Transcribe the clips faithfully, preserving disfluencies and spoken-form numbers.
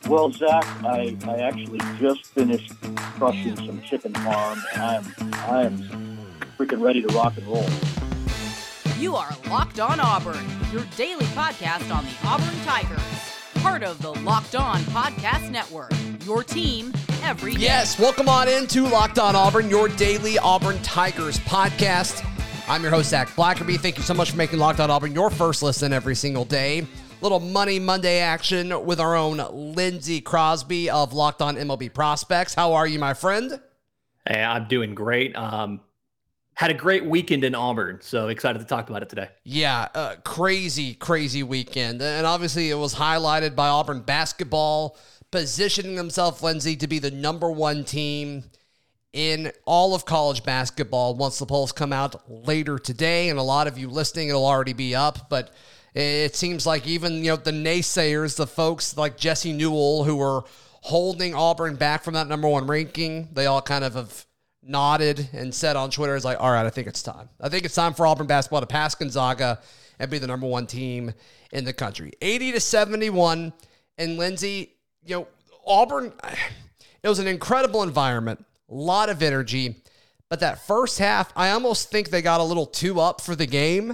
Well, Zach, I, I actually just finished crushing some chicken parm, and I'm I'm freaking ready to rock and roll. You are Locked On Auburn, your daily podcast on the Auburn Tigers. Part of the Locked On Podcast Network, your team every day. Yes, welcome on into Locked On Auburn, your daily Auburn Tigers podcast. I'm your host, Zach Blackerby. Thank you so much for making Locked On Auburn your first listen every single day. Little Money Monday action with our own Lindsey Crosby of Locked On M L B Prospects. How are you, my friend? Hey, I'm doing great. Um, had a great weekend in Auburn, so excited to talk about it today. Yeah, uh, crazy, crazy weekend. And obviously it was highlighted by Auburn basketball positioning themselves, Lindsey, to be the number one team in all of college basketball once the polls come out later today. And a lot of you listening, it'll already be up, but it seems like even, you know, the naysayers, the folks like Jesse Newell who were holding Auburn back from that number one ranking, they all kind of have nodded and said on Twitter, is like, all right, I think it's time. I think it's time for Auburn basketball to pass Gonzaga and be the number one team in the country. eighty to seventy-one. And Lindsey, you know, Auburn, it was an incredible environment, a lot of energy, but that first half, I almost think they got a little too up for the game.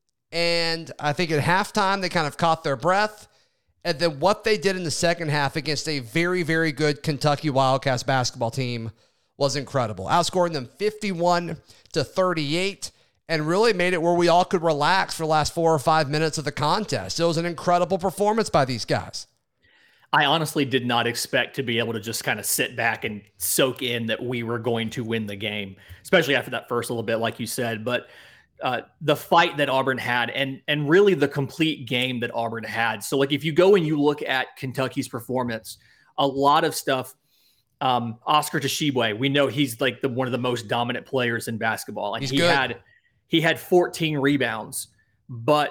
And I think at halftime, they kind of caught their breath. And then what they did in the second half against a very, very good Kentucky Wildcats basketball team was incredible. Outscoring them fifty-one to thirty-eight and really made it where we all could relax for the last four or five minutes of the contest. It was an incredible performance by these guys. I honestly did not expect to be able to just kind of sit back and soak in that we were going to win the game, especially after that first little bit, like you said. But uh, the fight that Auburn had and, and really the complete game that Auburn had. So like if you go and you look at Kentucky's performance, a lot of stuff, Um, Oscar Tshiebwe, we know he's like the one of the most dominant players in basketball, and he's he good. had he had fourteen rebounds, but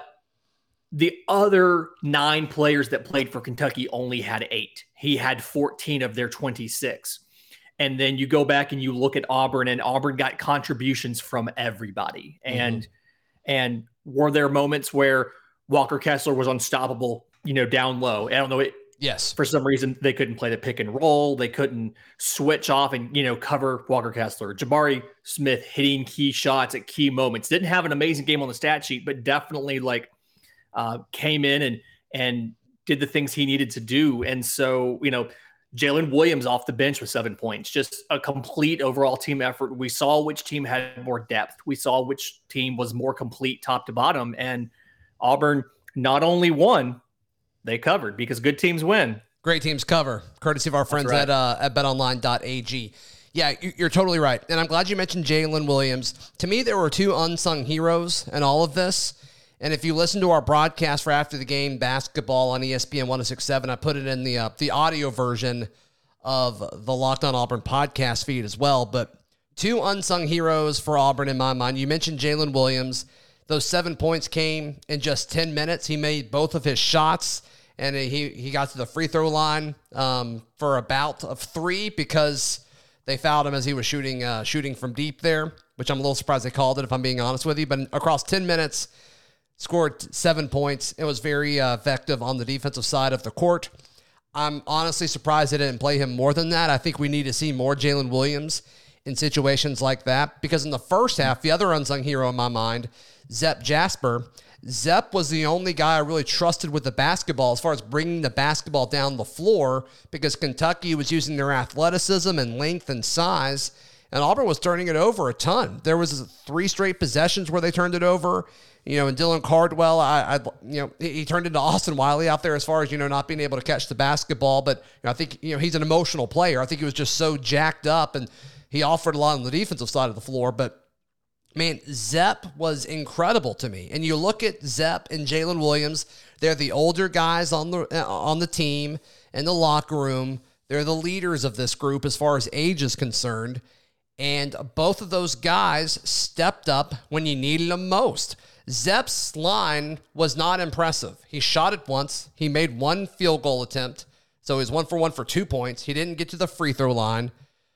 the other nine players that played for Kentucky only had eight. He had fourteen of their twenty-six. And then you go back and you look at Auburn, and Auburn got contributions from everybody. Mm-hmm. And and were there moments where Walker Kessler was unstoppable, you know, down low? I don't know. It, Yes. For some reason, they couldn't play the pick and roll. They couldn't switch off and, you know, cover Walker Kessler. Jabari Smith hitting key shots at key moments. Didn't have an amazing game on the stat sheet, but definitely like uh, came in and and did the things he needed to do. And so, you know, Jalen Williams off the bench with seven points. Just a complete overall team effort. We saw which team had more depth. We saw which team was more complete top to bottom. And Auburn not only won, they covered, because good teams win. Great teams cover, courtesy of our friends right. at uh, at bet online dot a g. Yeah, you're totally right. And I'm glad you mentioned Jalen Williams. To me, there were two unsung heroes in all of this. And if you listen to our broadcast for after the game basketball on E S P N one oh six point seven, I put it in the uh, the audio version of the Locked On Auburn podcast feed as well. But two unsung heroes for Auburn in my mind. You mentioned Jalen Williams. Those seven points came in just ten minutes. He made both of his shots. And he, he got to the free throw line um, for a bout of three because they fouled him as he was shooting uh, shooting from deep there, which I'm a little surprised they called it, if I'm being honest with you. But across ten minutes, scored seven points. It was very uh, effective on the defensive side of the court. I'm honestly surprised they didn't play him more than that. I think we need to see more Jalen Williams in situations like that, because in the first half, the other unsung hero in my mind, Zep Jasper, Zep was the only guy I really trusted with the basketball as far as bringing the basketball down the floor, because Kentucky was using their athleticism and length and size, and Auburn was turning it over a ton. There was three straight possessions where they turned it over, you know, and Dylan Cardwell, I, I you know, he, he turned into Austin Wiley out there as far as, you know, not being able to catch the basketball, but you know, I think, you know, he's an emotional player. I think he was just so jacked up, and he offered a lot on the defensive side of the floor, but man, Zep was incredible to me. And you look at Zep and Jalen Williams, they're the older guys on the uh, on the team in the locker room. They're the leaders of this group as far as age is concerned. And both of those guys stepped up when you needed them most. Zep's line was not impressive. He shot it once. He made one field goal attempt. So he was one for one for two points. He didn't get to the free throw line.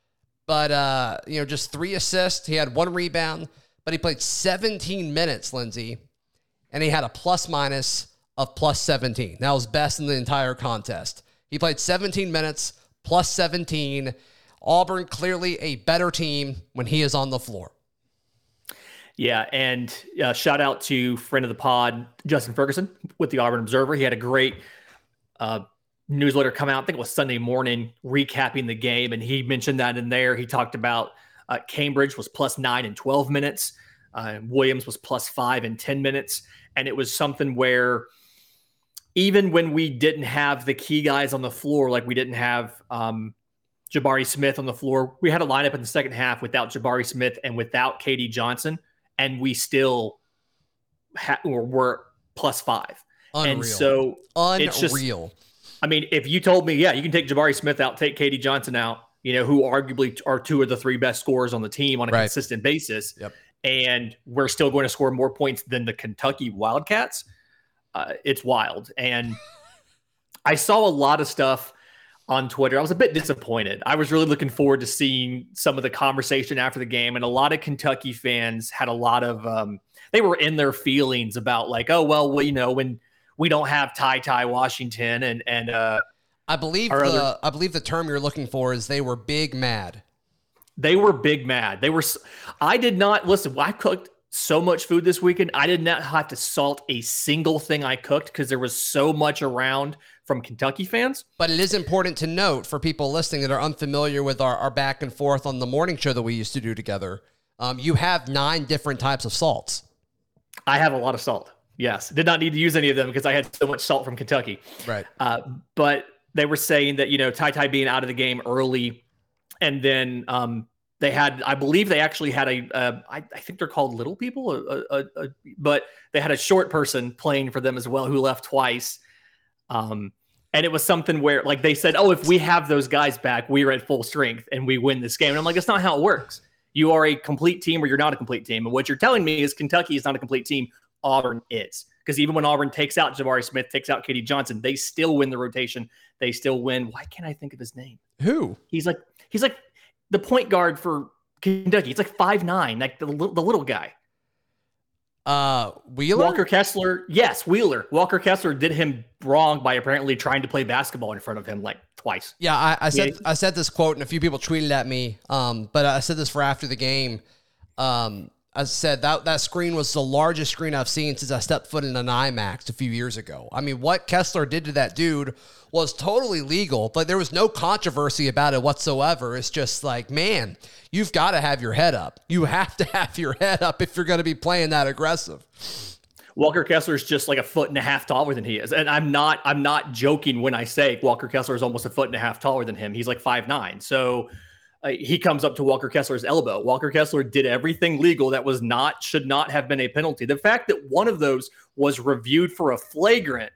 But, uh, you know, just three assists. He had one rebound. But he played seventeen minutes, Lindsey, and he had a plus minus of plus seventeen. That was best in the entire contest. He played seventeen minutes plus seventeen. Auburn clearly a better team when he is on the floor. Yeah, and uh, shout out to friend of the pod, Justin Ferguson with the Auburn Observer. He had a great uh, newsletter come out, I think it was Sunday morning, recapping the game, and he mentioned that in there. He talked about uh, Cambridge was plus nine in twelve minutes. Uh, Williams was plus five in ten minutes. And it was something where even when we didn't have the key guys on the floor, like we didn't have um, Jabari Smith on the floor, we had a lineup in the second half without Jabari Smith and without K D Johnson, and we still ha- were plus five. Unreal. And so Unreal. It's just, I mean, if you told me, yeah, you can take Jabari Smith out, take K D Johnson out, you know, who arguably are two of the three best scorers on the team on a right. consistent basis, yep. and we're still going to score more points than the Kentucky Wildcats, uh, it's wild. And I saw a lot of stuff on Twitter. I was a bit disappointed. I was really looking forward to seeing some of the conversation after the game, and a lot of Kentucky fans had a lot of um, they were in their feelings about like, oh well, well you know, when we don't have Ty Ty Washington and and uh, I believe the other, I believe the term you're looking for is they were big mad. They were big mad. They were. I did not listen. I cooked so much food this weekend. I did not have to salt a single thing I cooked because there was so much around from Kentucky fans. But it is important to note for people listening that are unfamiliar with our, our back and forth on the morning show that we used to do together. Um, you have nine different types of salts. I have a lot of salt. Yes. Did not need to use any of them because I had so much salt from Kentucky. Right. Uh, but they were saying that, you know, Ty Ty being out of the game early, and then um, they had, I believe they actually had a, uh, I, I think they're called little people, a, a, a, but they had a short person playing for them as well who left twice. Um, and it was something where like they said, oh, if we have those guys back, we're at full strength and we win this game. And I'm like, that's not how it works. You are a complete team or you're not a complete team. And what you're telling me is Kentucky is not a complete team. Auburn is. Because even when Auburn takes out Jabari Smith, takes out K D Johnson, they still win the rotation. They still win. Why can't I think of his name? Who? He's like, he's like the point guard for Kentucky. It's like five nine, like the, the little guy. Uh, Wheeler? Walker Kessler. Yes, Wheeler. Walker Kessler did him wrong by apparently trying to play basketball in front of him like twice. Yeah, I, I said Yeah. I said this quote, and a few people tweeted at me. Um, but I said this for after the game. Um, I said that that screen was the largest screen I've seen since I stepped foot in an IMAX a few years ago. I mean, what Kessler did to that dude was totally legal, but there was no controversy about it whatsoever. It's just like, man, you've got to have your head up. You have to have your head up if you're going to be playing that aggressive. Walker Kessler is just like a foot and a half taller than he is. And I'm not, I'm not joking when I say Walker Kessler is almost a foot and a half taller than him. He's like five nine. So uh, he comes up to Walker Kessler's elbow. Walker Kessler did everything legal that was not, should not have been a penalty. The fact that one of those was reviewed for a flagrant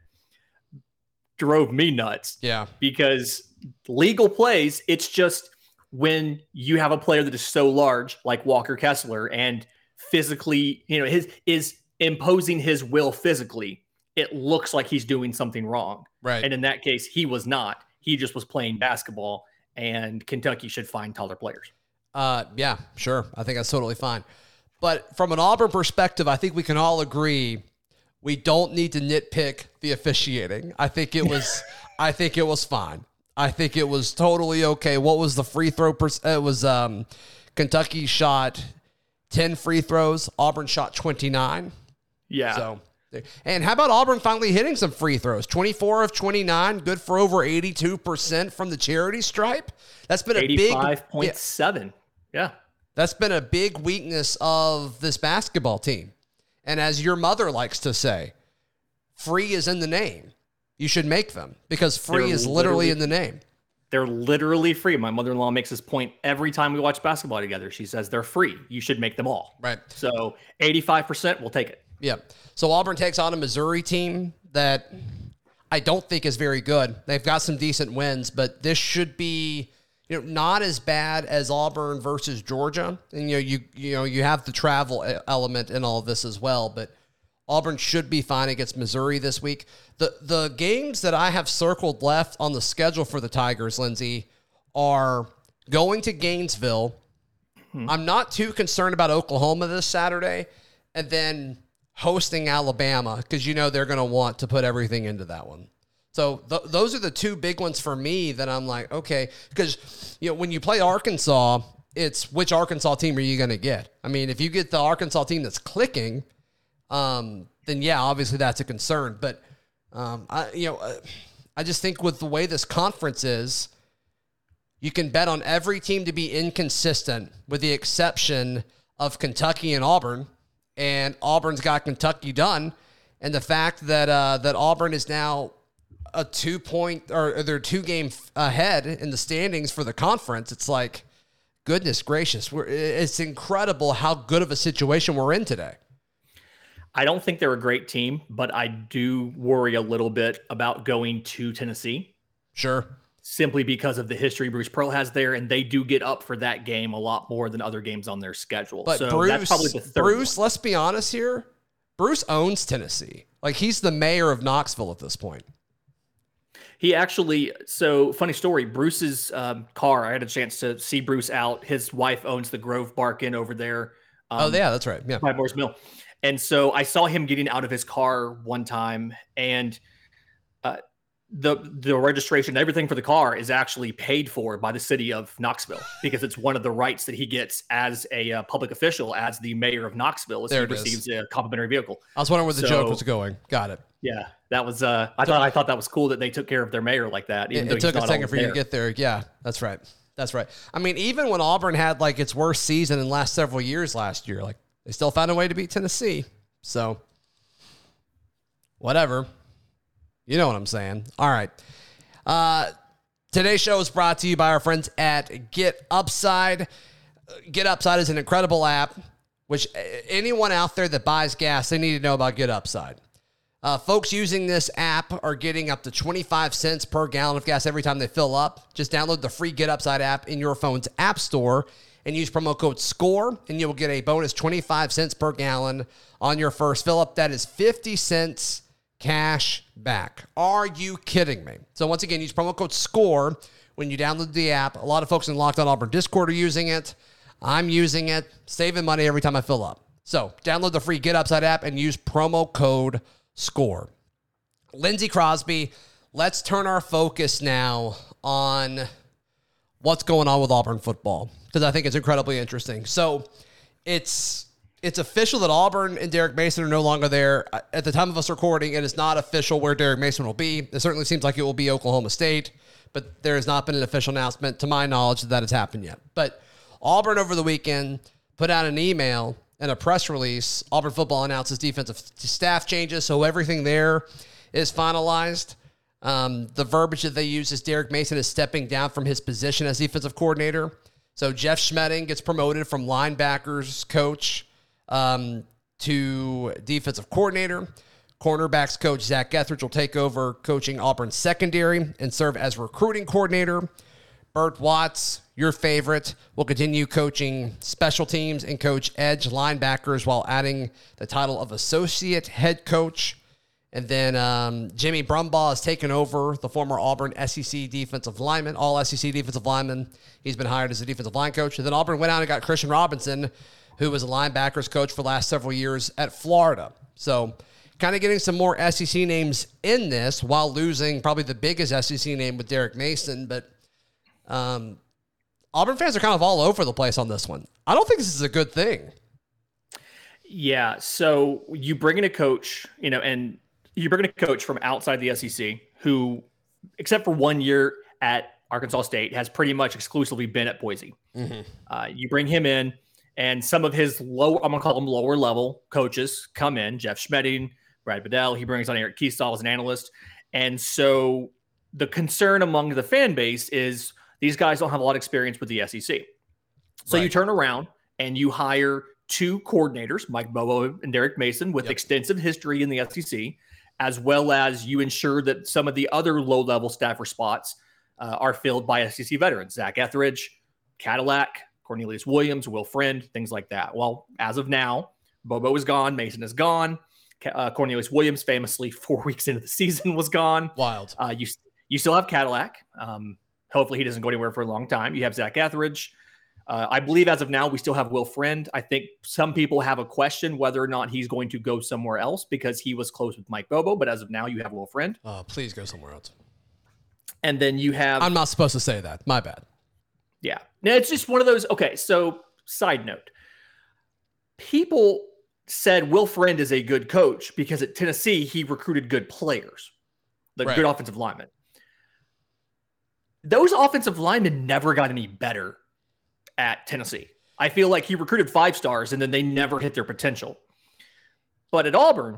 drove me nuts. Yeah. Because legal plays, it's just when you have a player that is so large like Walker Kessler and physically, you know, his is imposing his will physically, it looks like he's doing something wrong. Right. And in that case, he was not. He just was playing basketball, and Kentucky should find taller players. Uh, yeah, sure. I think that's totally fine. But from an Auburn perspective, I think we can all agree we don't need to nitpick the officiating. I think it was, I think it was fine. I think it was totally okay. What was the free throw? Per- it was um, Kentucky shot ten free throws. Auburn shot twenty-nine. Yeah. So, and how about Auburn finally hitting some free throws? twenty-four of twenty-nine, good for over eighty-two percent from the charity stripe. That's been a big eighty-five point seven. Yeah. yeah. That's been a big weakness of this basketball team. And as your mother likes to say, free is in the name. You should make them because free They're is literally, literally in the name. They're literally free. My mother-in-law makes this point every time we watch basketball together. She says they're free. You should make them all. Right. So eighty-five percent, we'll take it. Yeah. So Auburn takes on a Missouri team that I don't think is very good. They've got some decent wins, but this should be, you know, not as bad as Auburn versus Georgia. And you know, you you know, you have the travel element in all of this as well, but Auburn should be fine against Missouri this week. The the games that I have circled left on the schedule for the Tigers, Lindsey, are going to Gainesville. Hmm. I'm not too concerned about Oklahoma this Saturday, and then hosting Alabama because you know they're going to want to put everything into that one. So th- those are the two big ones for me that I'm like, okay, because you know when you play Arkansas, it's which Arkansas team are you going to get? I mean, if you get the Arkansas team that's clicking, um, then yeah, obviously that's a concern. But um, I, you know, uh, I just think with the way this conference is, you can bet on every team to be inconsistent, with the exception of Kentucky and Auburn, and Auburn's got Kentucky done, and the fact that uh, that Auburn is now a two point or they're two game ahead in the standings for the conference. It's like, goodness gracious, we're, it's incredible how good of a situation we're in today. I don't think they're a great team, but I do worry a little bit about going to Tennessee. Sure. Simply because of the history Bruce Pearl has there, and they do get up for that game a lot more than other games on their schedule. But so Bruce, that's probably the third Bruce, one. let's be honest here. Bruce owns Tennessee. Like, he's the mayor of Knoxville at this point. He actually, so funny story, Bruce's um, car, I had a chance to see Bruce out. His wife owns the Grove Bark Inn over there. Um, oh, yeah, that's right. Yeah. By Moore's Mill. And so I saw him getting out of his car one time, and uh, the the registration, everything for the car is actually paid for by the city of Knoxville, because it's one of the rights that he gets as a uh, public official, as the mayor of Knoxville, as there he receives a complimentary vehicle. I was wondering where the so, joke was going. Got it. Yeah, that was. Uh, I thought I thought that was cool that they took care of their mayor like that. Even It, though it took he's a not second for you there. to get there. Yeah, that's right. That's right. I mean, even when Auburn had like its worst season in the last several years last year, like they still found a way to beat Tennessee. So whatever. You know what I'm saying. All right. Uh, today's show is brought to you by our friends at Get Upside. Get Upside is an incredible app, which anyone out there that buys gas, they need to know about Get Upside. Uh, folks using this app are getting up to twenty-five cents per gallon of gas every time they fill up. Just download the free Get Upside app in your phone's app store and use promo code SCORE, and you'll get a bonus twenty-five cents per gallon on your first fill up. That is fifty cents cash back. Are you kidding me? So once again, use promo code SCORE when you download the app. A lot of folks in Locked On Auburn Discord are using it. I'm using it, saving money every time I fill up. So download the free Get Upside app and use promo code SCORE. Lindsey Crosby, let's turn our focus now on what's going on with Auburn football, because I think it's incredibly interesting. So it's it's official that Auburn and Derek Mason are no longer there. At the time of us recording, it is not official where Derek Mason will be. It certainly seems like it will be Oklahoma State, but there has not been an official announcement, to my knowledge, that has happened yet. But Auburn over the weekend put out an email and a press release. Auburn football announces defensive staff changes, so everything there is finalized. Um, the verbiage that they use is Derek Mason is stepping down from his position as defensive coordinator. So Jeff Schmedding gets promoted from linebackers coach um, to defensive coordinator. Cornerbacks coach Zach Etheridge will take over coaching Auburn's secondary and serve as recruiting coordinator. Bert Watts, your favorite, will continue coaching special teams and coach edge linebackers while adding the title of associate head coach. And then um, Jimmy Brumbaugh has taken over, the former Auburn S E C defensive lineman, all S E C defensive lineman. He's been hired as a defensive line coach. And then Auburn went out and got Christian Robinson, who was a linebackers coach for the last several years at Florida. So kind of getting some more S E C names in this while losing probably the biggest S E C name with Derek Mason. But um, Auburn fans are kind of all over the place on this one. I don't think this is a good thing. Yeah. So you bring in a coach, you know, and you bring in a coach from outside the S E C who, except for one year at Arkansas State, has pretty much exclusively been at Boise. Mm-hmm. Uh, you bring him in, and some of his low, I'm going to call them lower level coaches come in, Jeff Schmedding, Brad Bedell. He brings on Eric Kiesel as an analyst. And so the concern among the fan base is these guys don't have a lot of experience with the S E C. So right. You turn around and you hire two coordinators, Mike Bobo and Derek Mason, with yep. extensive history in the S E C, as well as you ensure that some of the other low-level staffer spots uh, are filled by S E C veterans, Zach Etheridge, Cadillac, Cornelius Williams, Will Friend, things like that. Well, as of now, Bobo is gone, Mason is gone. Uh, Cornelius Williams, famously four weeks into the season, was gone. Wild. Uh, you you still have Cadillac. Um, hopefully he doesn't go anywhere for a long time. You have Zach Etheridge. Uh, I believe as of now, we still have Will Friend. I think some people have a question whether or not he's going to go somewhere else because he was close with Mike Bobo. But as of now, you have Will Friend. Oh, please go somewhere else. And then you have... I'm not supposed to say that. My bad. Yeah. Now, it's just one of those... Okay, so side note. People said Will Friend is a good coach because at Tennessee, he recruited good players, like Right. good offensive linemen. Those offensive linemen never got any better at Tennessee. I feel like he recruited five stars and then they never hit their potential. But at Auburn,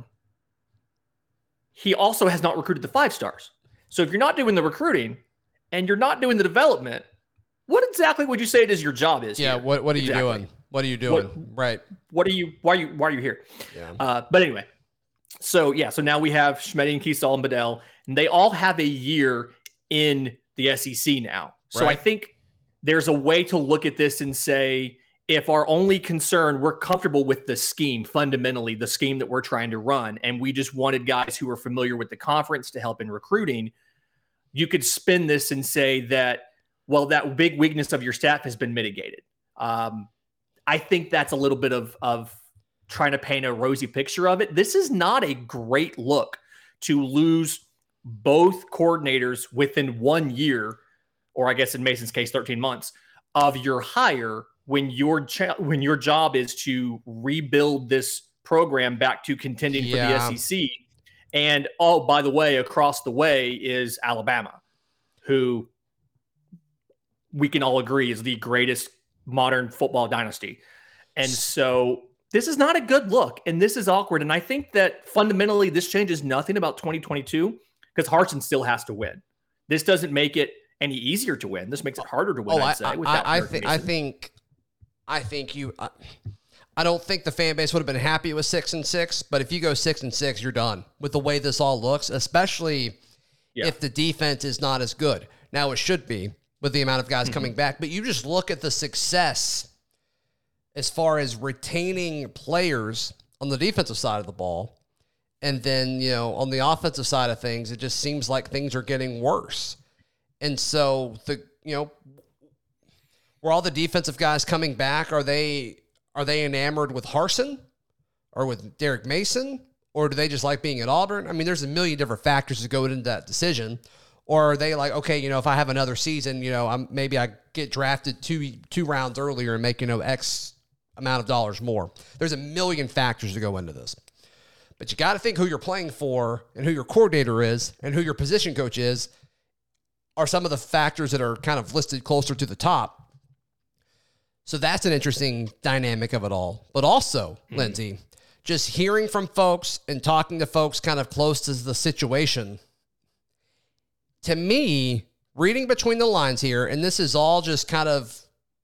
he also has not recruited the five stars. So if you're not doing the recruiting and you're not doing the development, what exactly would you say it is your job is? Yeah. here? What What are you Exactly. doing? What are you doing? What- right. What are you, why are you, why are you here? Yeah. Uh, but anyway, so yeah, so now we have Schmetti and Keysall and Bedell, and they all have a year in the S E C now. So Right. I think there's a way to look at this and say, if our only concern, we're comfortable with the scheme, fundamentally, the scheme that we're trying to run, and we just wanted guys who were familiar with the conference to help in recruiting, you could spin this and say that, well, that big weakness of your staff has been mitigated. Um, I think that's a little bit of, of trying to paint a rosy picture of it. This is not a great look to lose both coordinators within one year, or I guess in Mason's case, thirteen months of your hire when your cha- when your job is to rebuild this program back to contending Yeah. for the S E C. And oh, by the way, across the way is Alabama, who we can all agree is the greatest modern football dynasty. And so this is not a good look, and this is awkward. And I think that fundamentally this changes nothing about twenty twenty-two because Harsin still has to win. This doesn't make it any easier to win. This makes it harder to win, Oh, I'd I, say. I, without I, I Derek think, I Mason. think, I think you. I, I don't think the fan base would have been happy with six and six, but if you go six and six, you're done with the way this all looks. Especially Yeah. if the defense is not as good. Now it should be with the amount of guys Mm-hmm. coming back, but you just look at the success as far as retaining players on the defensive side of the ball, and then you know on the offensive side of things, it just seems like things are getting worse. And so the you know, were all the defensive guys coming back? Are they are they enamored with Harsin or with Derek Mason, or do they just like being at Auburn? I mean, there's a million different factors that go into that decision. Or are they like, okay, you know, if I have another season, you know, I'm maybe I get drafted two two rounds earlier and make you know X amount of dollars more. There's a million factors that go into this. But you got to think who you're playing for and who your coordinator is and who your position coach is are some of the factors that are kind of listed closer to the top. So that's an interesting dynamic of it all. But also, mm-hmm. Lindsay, just hearing from folks and talking to folks kind of close to the situation, to me, reading between the lines here, and this is all just kind of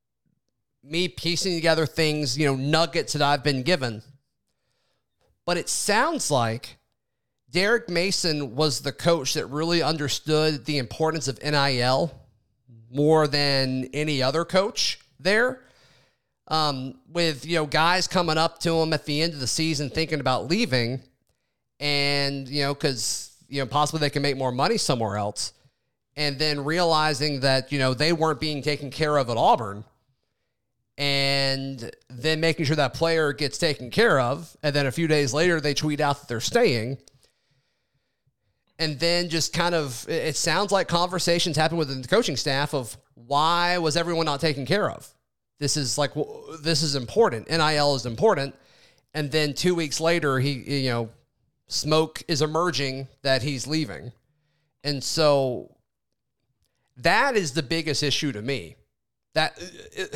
me piecing together things, you know, nuggets that I've been given. But it sounds like Derek Mason was the coach that really understood the importance of N I L more than any other coach there. Um, with, you know, guys coming up to him at the end of the season thinking about leaving and, you know, because, you know, possibly they can make more money somewhere else. And then realizing that, you know, they weren't being taken care of at Auburn. And then making sure that player gets taken care of. And then a few days later, they tweet out that they're staying. And then just kind of, it sounds like conversations happen within the coaching staff of why was everyone not taken care of? This is like, this is important. N I L is important. And then two weeks later, he, you know, smoke is emerging that he's leaving. And so that is the biggest issue to me. That it,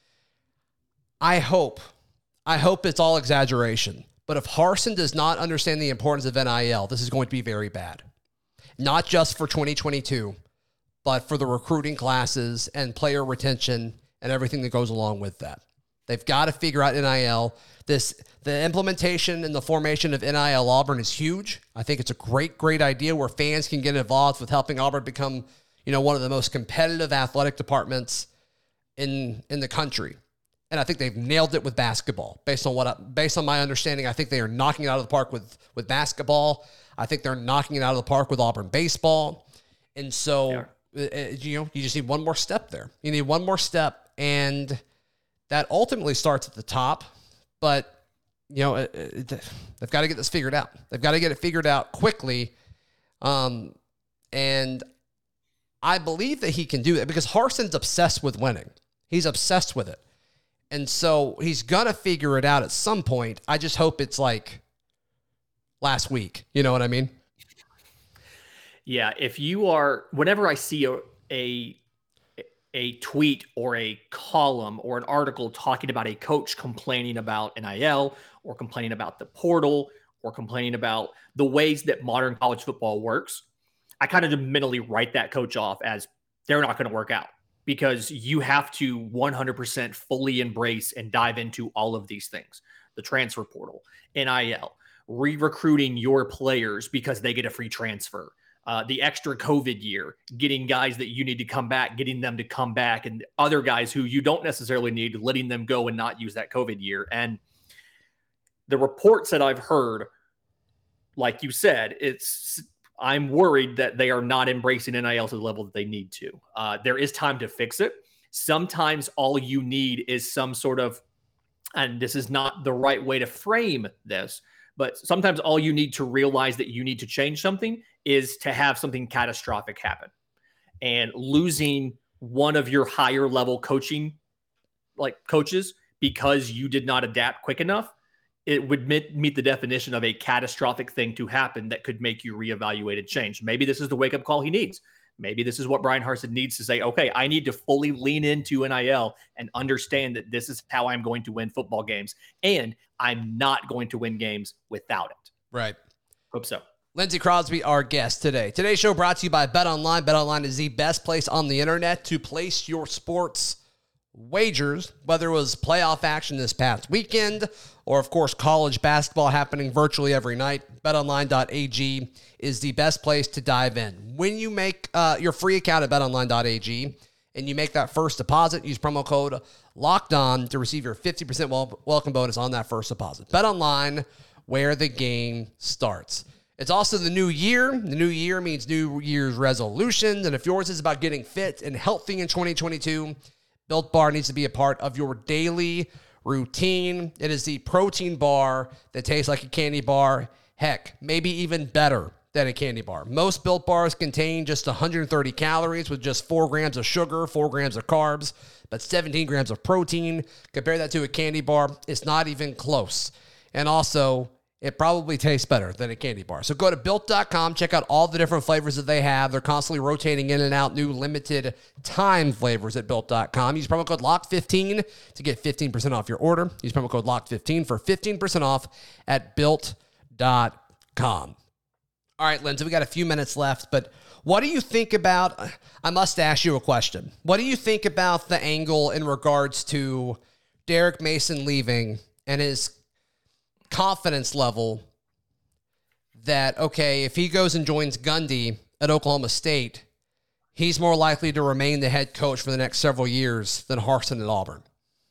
I hope, I hope it's all exaggeration. But if Harsin does not understand the importance of N I L, this is going to be very bad. Not just for twenty twenty-two, but for the recruiting classes and player retention and everything that goes along with that. They've got to figure out N I L. This, the implementation and the formation of N I L Auburn is huge. I think it's a great, great idea where fans can get involved with helping Auburn become, you know, one of the most competitive athletic departments in in the country. And I think they've nailed it with basketball. Based on what, I, based on my understanding, I think they are knocking it out of the park with with basketball. I think they're knocking it out of the park with Auburn baseball. And so, uh, you know, you just need one more step there. You need one more step And that ultimately starts at the top, but you know, it, it, they've got to get this figured out. They've got to get it figured out quickly. Um, and I believe that he can do it because Harsin's obsessed with winning. He's obsessed with it. And so he's going to figure it out at some point. I just hope it's like last week. You know what I mean? Yeah. If you are, whenever I see a, a, a tweet or a column or an article talking about a coach complaining about N I L or complaining about the portal or complaining about the ways that modern college football works, I kind of mentally write that coach off as they're not going to work out, because you have to one hundred percent fully embrace and dive into all of these things: the transfer portal, N I L, re-recruiting your players because they get a free transfer, uh, the extra COVID year, getting guys that you need to come back, getting them to come back, and other guys who you don't necessarily need, letting them go and not use that COVID year. And the reports that I've heard, like you said, it's I'm worried that they are not embracing N I L to the level that they need to. Uh, there is time to fix it. Sometimes all you need is some sort of, and this is not the right way to frame this, but sometimes all you need to realize that you need to change something is to have something catastrophic happen. And losing one of your higher level coaching, like coaches, because you did not adapt quick enough, it would meet, meet the definition of a catastrophic thing to happen that could make you reevaluate and change. Maybe this is the wake-up call he needs. Maybe this is what Bryan Harsin needs to say, okay, I need to fully lean into N I L and understand that this is how I'm going to win football games, and I'm not going to win games without it. Right. Hope so. Lindsey Crosby, our guest today. Today's show brought to you by BetOnline. BetOnline is the best place on the internet to place your sports wagers, whether it was playoff action this past weekend or, of course, college basketball happening virtually every night. bet online dot a g is the best place to dive in. When you make uh, your free account at bet online dot a g and you make that first deposit, use promo code LOCKEDON to receive your fifty percent wel- welcome bonus on that first deposit. BetOnline, where the game starts. It's also the new year. The new year means New Year's resolutions, and if yours is about getting fit and healthy in twenty twenty-two, Built Bar needs to be a part of your daily routine. It is the protein bar that tastes like a candy bar. Heck, maybe even better than a candy bar. Most Built Bars contain just one hundred thirty calories with just four grams of sugar, four grams of carbs, but seventeen grams of protein. Compare that to a candy bar, it's not even close. And also, it probably tastes better than a candy bar. So go to built dot com, check out all the different flavors that they have. They're constantly rotating in and out new limited time flavors at built dot com. Use promo code lock fifteen to get fifteen percent off your order. Use promo code lock fifteen for fifteen percent off at built dot com. All right, Lindsey, we got a few minutes left, but what do you think about, I must ask you a question. What do you think about the angle in regards to Derek Mason leaving and his confidence level that, okay, if he goes and joins Gundy at Oklahoma State, he's more likely to remain the head coach for the next several years than Harsin at Auburn?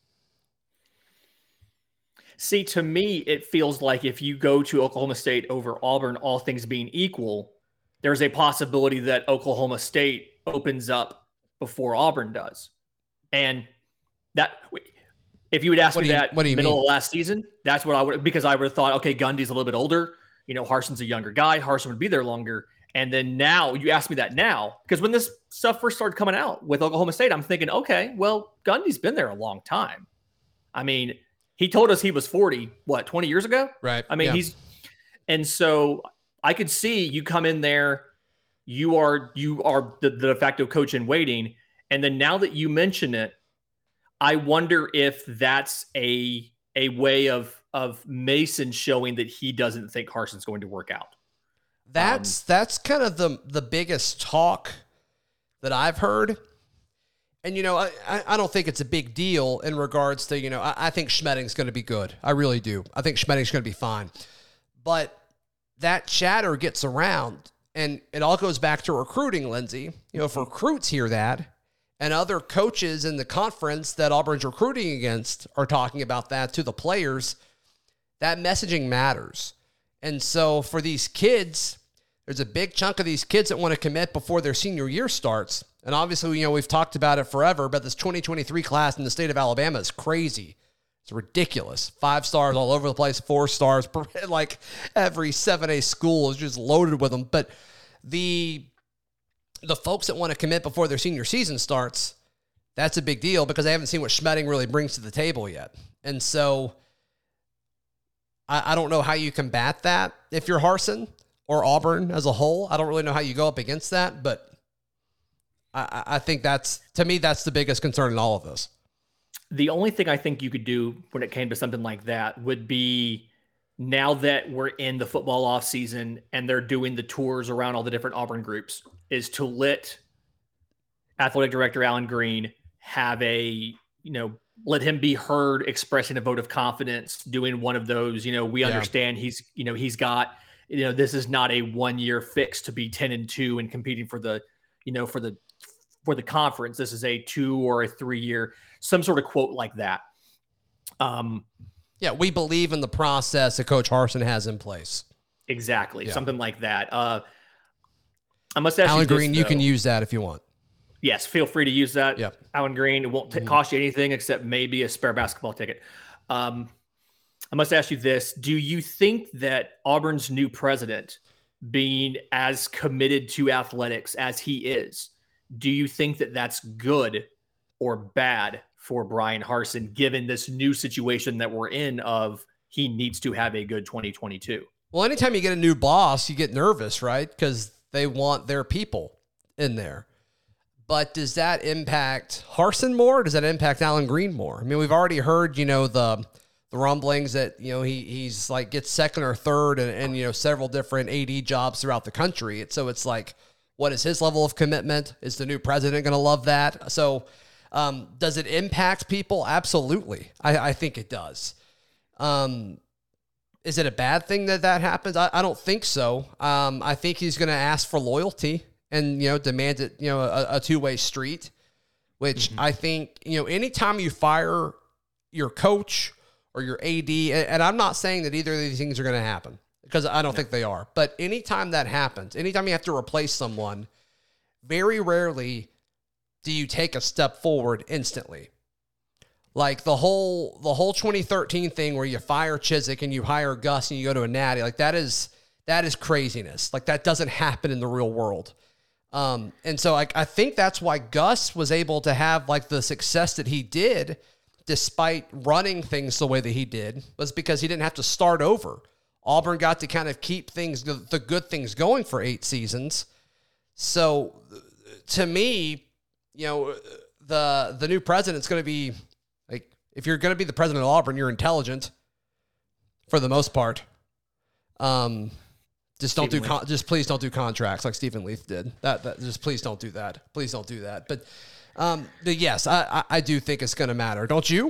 See, to me, it feels like if you go to Oklahoma State over Auburn, all things being equal, there's a possibility that Oklahoma State opens up before Auburn does. And that, if you would ask what me do you, that what do you middle mean? of last season, that's what I would, because I would have thought, okay, Gundy's a little bit older. You know, Harsin's a younger guy. Harsin would be there longer. And then now you ask me that now, because when this stuff first started coming out with Oklahoma State, I'm thinking, okay, well, Gundy's been there a long time. I mean, he told us he was forty, what, twenty years ago? Right. I mean, yeah. he's, and so I could see you come in there, you are, you are the, the de facto coach in waiting. And then now that you mention it, I wonder if that's a, a way of, of Mason showing that he doesn't think Harsin's going to work out. That's, um, that's kind of the, the biggest talk that I've heard. And, you know, I, I don't think it's a big deal in regards to, you know, I, I think Schmedding's going to be good. I really do. I think Schmedding's going to be fine. But that chatter gets around, and it all goes back to recruiting, Lindsey. You know, if recruits hear that, and other coaches in the conference that Auburn's recruiting against are talking about that to the players, that messaging matters. And so for these kids, there's a big chunk of these kids that want to commit before their senior year starts. And obviously, you know, we've talked about it forever, but this twenty twenty-three class in the state of Alabama is crazy. It's ridiculous. Five stars all over the place, four stars. Like every seven A school is just loaded with them. But the the folks that want to commit before their senior season starts, that's a big deal because they haven't seen what Schmedding really brings to the table yet. And so I, I don't know how you combat that if you're Harsin or Auburn as a whole. I don't really know how you go up against that, but I, I think that's, to me, that's the biggest concern in all of this. The only thing I think you could do when it came to something like that would be, now that we're in the football off season and they're doing the tours around all the different Auburn groups, is to let athletic director Alan Green have a, you know, let him be heard expressing a vote of confidence, doing one of those, you know, we Yeah. understand he's, you know, he's got, you know, this is not a one year fix to be ten and two and competing for the, you know, for the, for the conference. This is a two or a three year, some sort of quote like that. Um, Yeah, we believe in the process that Coach Harsin has in place. Exactly. Yeah. Something like that. Uh, I must ask Alan you this, Green, you though. can use that if you want. Yes, feel free to use that. Yeah. Alan Green, it won't t- Mhm. cost you anything except maybe a spare basketball ticket. Um, I must ask you this. Do you think that Auburn's new president, being as committed to athletics as he is, do you think that that's good or bad for Brian Harsin, given this new situation that we're in of he needs to have a good twenty twenty-two? Well, anytime you get a new boss, you get nervous, right? Because they want their people in there. But does that impact Harsin more? Or does that impact Alan Green more? I mean, we've already heard, you know, the the rumblings that, you know, he he's like gets second or third and, and you know, several different A D jobs throughout the country. So it's like, what is his level of commitment? Is the new president going to love that? So um, does it impact people? Absolutely. I, I think it does. Um, is it a bad thing that that happens? I, I don't think so. Um, I think he's going to ask for loyalty and, you know, demand it, you know, a, a two-way street, which mm-hmm. I think, you know, anytime you fire your coach or your A D, and, and I'm not saying that either of these things are going to happen because I don't no. think they are, but anytime that happens, anytime you have to replace someone, very rarely do you take a step forward instantly. Like the whole the whole twenty thirteen thing where you fire Chizik and you hire Gus and you go to a natty, like that is that is craziness. Like that doesn't happen in the real world. Um, and so I, I think that's why Gus was able to have like the success that he did, despite running things the way that he did, was because he didn't have to start over. Auburn got to kind of keep things, the, the good things going for eight seasons. So to me, you know, the the new president's going to be like, if you're going to be the president of Auburn, you're intelligent for the most part. Um, just don't Stephen do, con- just please don't do contracts like Stephen Leith did. That, that just please don't do that. Please don't do that. But, um, but yes, I, I, I do think it's going to matter. Don't you?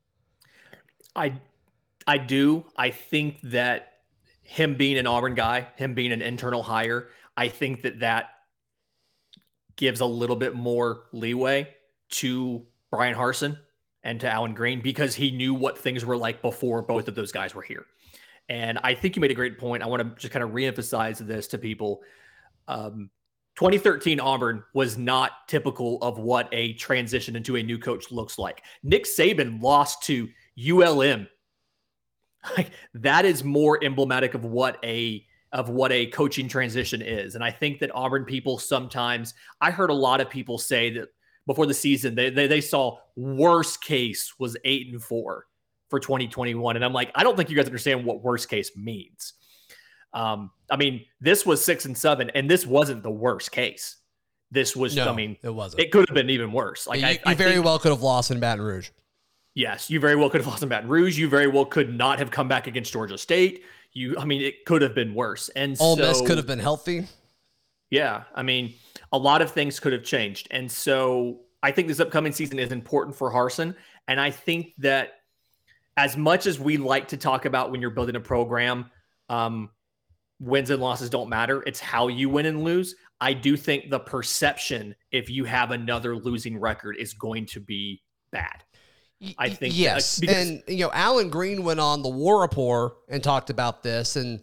I, I do. I think that him being an Auburn guy, him being an internal hire, I think that that gives a little bit more leeway to Brian Harsin and to Alan Green because he knew what things were like before both of those guys were here. And I think you made a great point. I want to just kind of reemphasize this to people. Um, twenty thirteen Auburn was not typical of what a transition into a new coach looks like. Nick Saban lost to U L M. Like, that is more emblematic of what a of what a coaching transition is. And I think that Auburn people sometimes, I heard a lot of people say that before the season, they they, they saw worst case was eight and four for twenty twenty-one. And I'm like, I don't think you guys understand what worst case means. Um, I mean, this was six and seven, and this wasn't the worst case. This was, no, I mean, it wasn't. It could have been even worse. Like yeah, you, I, you I very think, well could have lost in Baton Rouge. Yes, you very well could have lost in Baton Rouge. You very well could not have come back against Georgia State. You, I mean, it could have been worse. And Ole so, Miss could have been healthy. Yeah, I mean, a lot of things could have changed. And so I think this upcoming season is important for Harsin. And I think that as much as we like to talk about when you're building a program, um, wins and losses don't matter. It's how you win and lose. I do think the perception, if you have another losing record, is going to be bad. I think yes, that, because, and you know, Alan Green went on the War Report and talked about this, and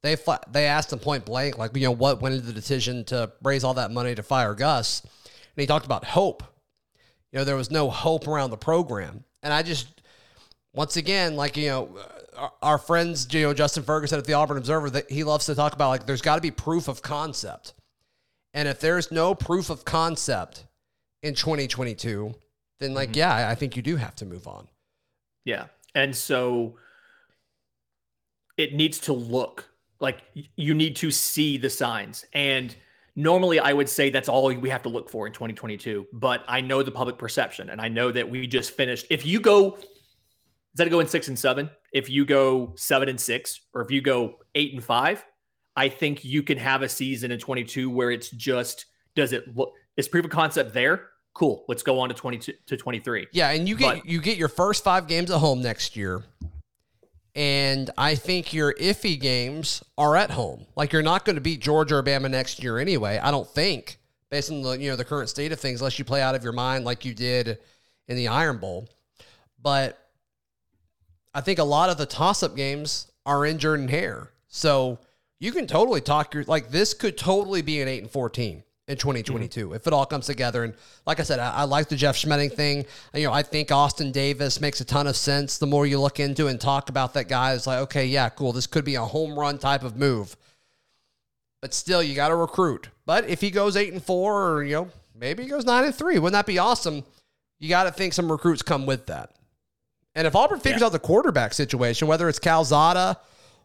they they asked him point blank, like, you know, what went into the decision to raise all that money to fire Gus, and he talked about hope. You know, there was no hope around the program, and I just, once again, like, you know, our, our friends, you know, Justin Ferguson at the Auburn Observer, that he loves to talk about, like, there's got to be proof of concept, and if there's no proof of concept in twenty twenty-two, then, like, mm-hmm. yeah, I think you do have to move on. Yeah, and so it needs to look like you need to see the signs. And normally I would say that's all we have to look for in twenty twenty-two. But I know the public perception, and I know that we just finished. If you go, instead of going six and seven, if you go seven and six, or if you go eight and five, I think you can have a season in twenty-two where it's just, does it look, is proof of concept there? Cool. Let's go on to twenty-two to twenty-three. Yeah, and you get but, you get your first five games at home next year. And I think your iffy games are at home. Like, you're not going to beat Georgia or Bama next year anyway, I don't think, based on the, you know, the current state of things, unless you play out of your mind like you did in the Iron Bowl. But I think a lot of the toss-up games are in Jordan Hare. So you can totally talk your, like, this could totally be an eight and fourteen in twenty twenty-two, mm-hmm. if it all comes together. And like I said, I, I like the Jeff Schmedding thing. You know, I think Austin Davis makes a ton of sense. The more you look into and talk about that guy, it's like, okay, yeah, cool. This could be a home run type of move. But still, you got to recruit. But if he goes eight and four, or, you know, maybe he goes nine and three, wouldn't that be awesome? You got to think some recruits come with that. And if Auburn figures yeah. out the quarterback situation, whether it's Calzada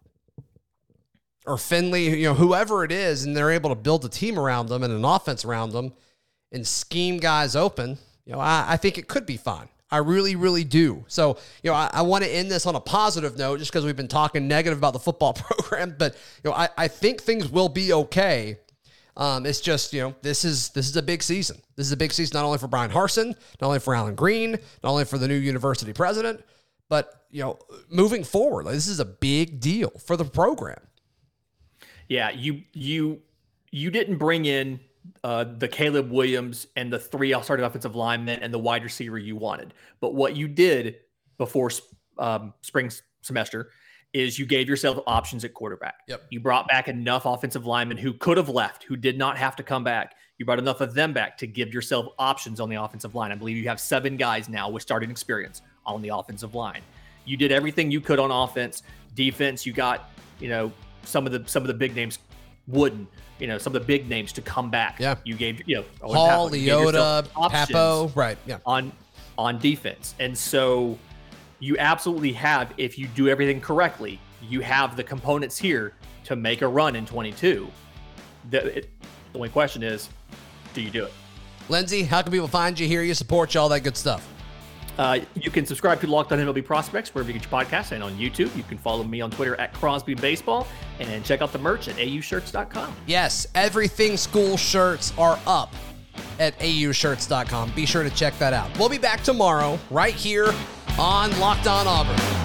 or Finley, you know, whoever it is, and they're able to build a team around them and an offense around them and scheme guys open, you know, I, I think it could be fine. I really, really do. So, you know, I, I want to end this on a positive note just because we've been talking negative about the football program, but, you know, I, I think things will be okay. Um, it's just, you know, this is this is a big season. This is a big season not only for Brian Harsin, not only for Alan Green, not only for the new university president, but, you know, moving forward, like, this is a big deal for the program. Yeah, you you you didn't bring in uh, the Caleb Williams and the three starting offensive linemen and the wide receiver you wanted. But what you did before um, spring semester is you gave yourself options at quarterback. Yep. You brought back enough offensive linemen who could have left, who did not have to come back. You brought enough of them back to give yourself options on the offensive line. I believe you have seven guys now with starting experience on the offensive line. You did everything you could on offense. Defense, you got, you know, some of the some of the big names, Wooden, you know, some of the big names to come back. Yeah. You gave, you know, Hall, Leota, Papo, right. Yeah. On on defense. And so you absolutely have, if you do everything correctly, you have the components here to make a run in twenty-two. The, it, the only question is, do you do it? Lindsay, how can people find you, hear you, support you, all that good stuff? Uh, you can subscribe to Locked On M L B Prospects wherever you get your podcasts, and on YouTube. You can follow me on Twitter at Crosby Baseball, and check out the merch at A U shirts dot com. Yes, everything school shirts are up at A U shirts dot com. Be sure to check that out. We'll be back tomorrow right here on Locked On Auburn.